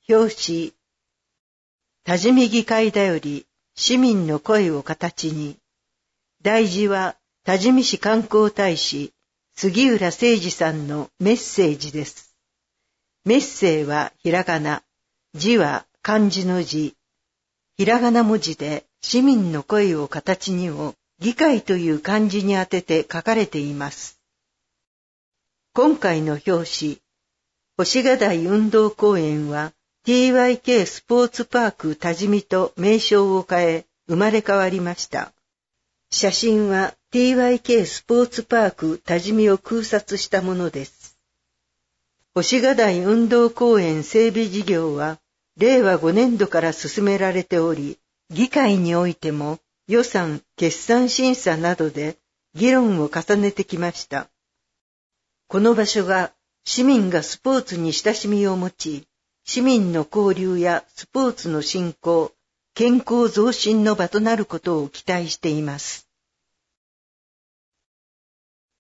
表紙、多治見議会だより市民の声を形に。題字は多治見市観光大使杉浦誠二さんのメッセージです。メッセーはひらがな、字は漢字の字。ひらがな文字で市民の声を形にを議会という漢字に当てて書かれています。今回の表紙、星ヶ台運動公園は TYK スポーツパーク多治見と名称を変え生まれ変わりました。写真は TYK スポーツパーク多治見を空撮したものです。星ヶ台運動公園整備事業は令和5年度から進められており、議会においても予算・決算審査などで議論を重ねてきました。この場所が市民がスポーツに親しみを持ち、市民の交流やスポーツの振興、健康増進の場となることを期待しています。